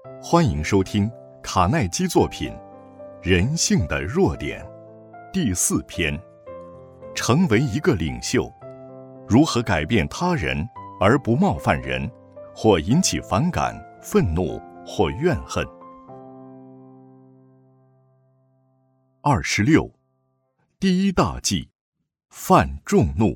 欢迎收听卡耐基作品《人性的弱点》第4篇：成为一个领袖，如何改变他人而不冒犯人，或引起反感、愤怒或怨恨。26. 第一大忌：犯众怒。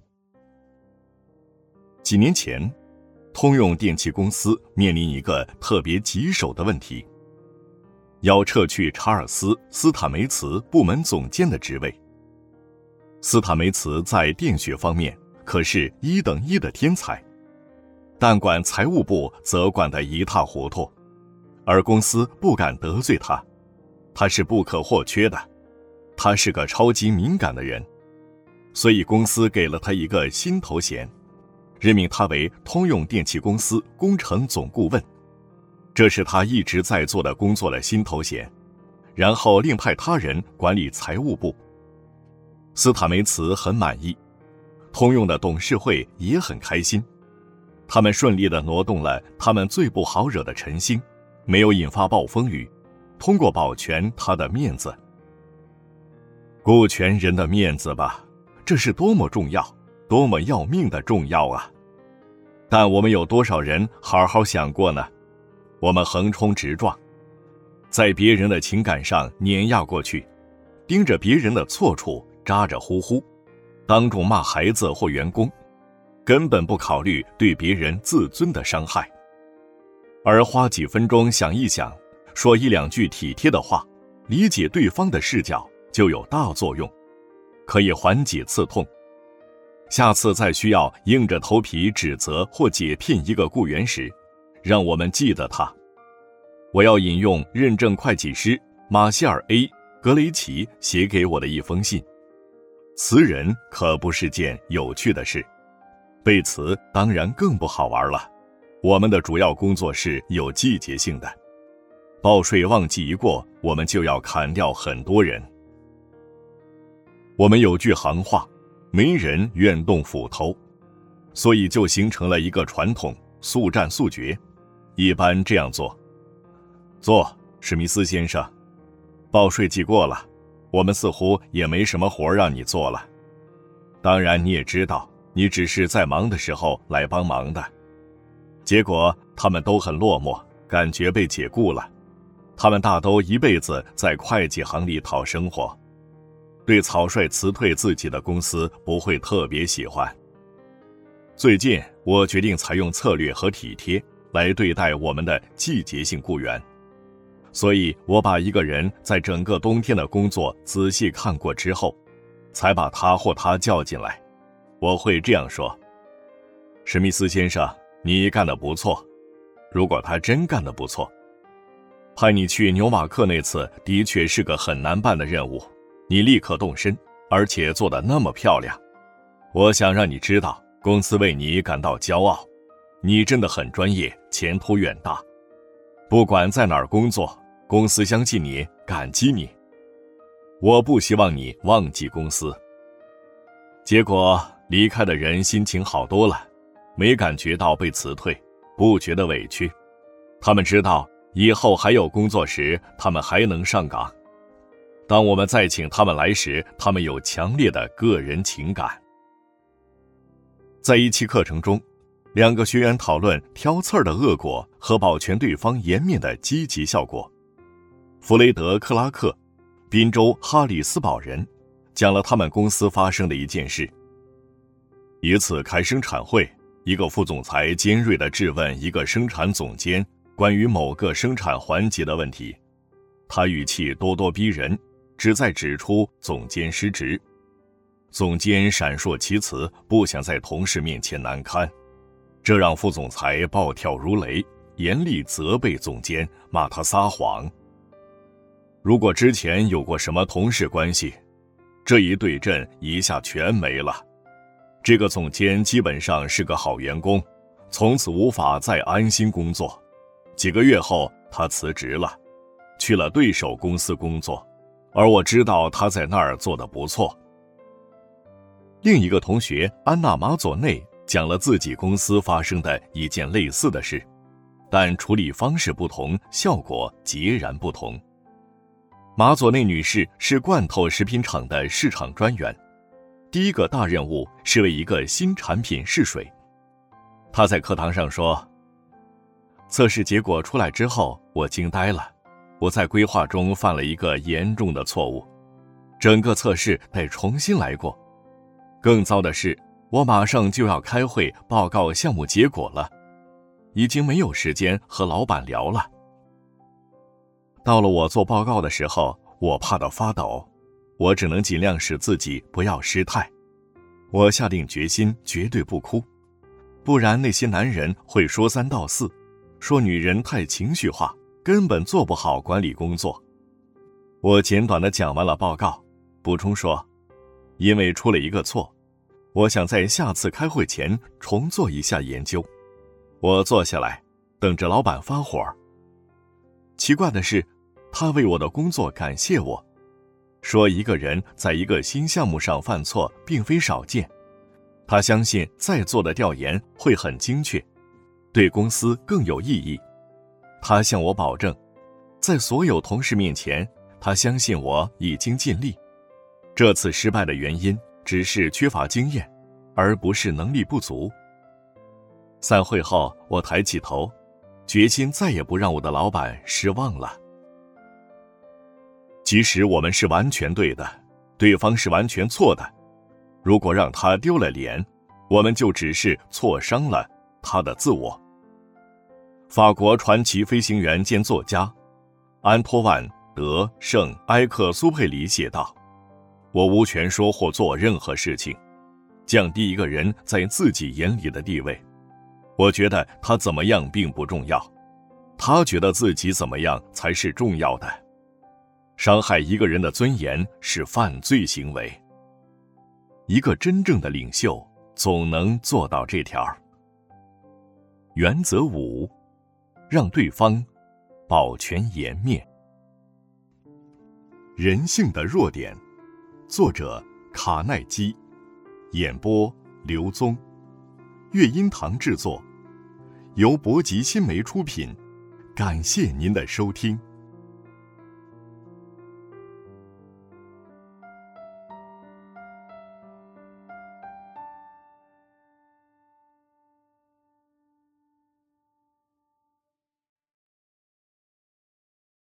几年前，通用电气公司面临一个特别棘手的问题，要撤去查尔斯·斯坦梅茨部门总监的职位。斯坦梅茨在电学方面可是1等1的天才，但管财务部则管得一塌糊涂，而公司不敢得罪他，他是不可或缺的，他是个超级敏感的人，所以公司给了他一个新头衔，任命他为通用电气公司工程总顾问，这是他一直在做的工作的新头衔，然后另派他人管理财务部。斯坦梅茨很满意，通用的董事会也很开心，他们顺利地挪动了他们最不好惹的陈星，没有引发暴风雨，通过保全他的面子。顾全人的面子吧，这是多么重要，多么要命的重要啊！但我们有多少人好好想过呢？我们横冲直撞，在别人的情感上碾压过去，盯着别人的错处咋咋呼呼，当众骂孩子或员工，根本不考虑对别人自尊的伤害。而花几分钟想一想，说1、2句体贴的话，理解对方的视角就有大作用，可以缓解刺痛。下次再需要硬着头皮指责或解聘一个雇员时，让我们记得他。我要引用认证会计师马歇尔 ·A. 格雷奇写给我的一封信。辞人可不是件有趣的事，被辞当然更不好玩了。我们的主要工作是有季节性的，报税旺季一过，我们就要砍掉很多人。我们有句行话，没人愿动斧头，所以就形成了一个传统，速战速决。一般这样做：史密斯先生，报税季过了，我们似乎也没什么活让你做了。当然你也知道，你只是在忙的时候来帮忙的。结果他们都很落寞，感觉被解雇了。他们大都一辈子在会计行里讨生活，对草率辞退自己的公司不会特别喜欢。最近我决定采用策略和体贴来对待我们的季节性雇员，所以我把一个人在整个冬天的工作仔细看过之后，才把他或她叫进来。我会这样说：史密斯先生，你干得不错。如果他真干得不错，派你去纽瓦克那次的确是个很难办的任务，你立刻动身，而且做得那么漂亮。我想让你知道，公司为你感到骄傲，你真的很专业，前途远大。不管在哪儿工作，公司相信你，感激你。我不希望你忘记公司。结果离开的人心情好多了，没感觉到被辞退，不觉得委屈。他们知道以后还有工作时，他们还能上岗。当我们再请他们来时，他们有强烈的个人情感。在一期课程中，2个学员讨论挑刺儿的恶果和保全对方颜面的积极效果。弗雷德·克拉克，宾州哈里斯堡人，讲了他们公司发生的一件事。一次开生产会，一个副总裁尖锐地质问一个生产总监关于某个生产环节的问题，他语气咄咄逼人，旨在指出总监失职。总监闪烁其词，不想在同事面前难堪，这让副总裁暴跳如雷，严厉责备总监，骂他撒谎。如果之前有过什么同事关系，这一对阵一下全没了。这个总监基本上是个好员工，从此无法再安心工作。几个月后，他辞职了，去了对手公司工作，而我知道他在那儿做得不错。另一个同学安娜马佐内讲了自己公司发生的一件类似的事， 但处理方式不同，效果截然不同。马佐内女士是罐头食品厂的市场专员，第一个大任务是为一个新产品试水。她在课堂上说，测试结果出来之后，我惊呆了，我在规划中犯了一个严重的错误，整个测试得重新来过。更糟的是，我马上就要开会报告项目结果了，已经没有时间和老板聊了。到了我做报告的时候，我怕得发抖，我只能尽量使自己不要失态。我下定决心绝对不哭，不然那些男人会说三道四，说女人太情绪化，根本做不好管理工作。我简短地讲完了报告，补充说，因为出了一个错，我想在下次开会前重做一下研究。我坐下来，等着老板发火。奇怪的是，他为我的工作感谢我，说一个人在一个新项目上犯错并非少见，他相信再做的调研会很精确，对公司更有意义。他向我保证，在所有同事面前，他相信我已经尽力。这次失败的原因只是缺乏经验，而不是能力不足。散会后，我抬起头，决心再也不让我的老板失望了。即使我们是完全对的，对方是完全错的，如果让他丢了脸，我们就只是挫伤了他的自我。法国传奇飞行员兼作家安托万·德·圣埃克苏佩里写道，我无权说或做任何事情，降低一个人在自己眼里的地位。我觉得他怎么样并不重要，他觉得自己怎么样才是重要的。伤害一个人的尊严是犯罪行为。一个真正的领袖总能做到这条。原则5，让对方保全颜面。人性的弱点，作者卡耐基，演播刘宗，乐音堂制作，由博吉新媒出品，感谢您的收听。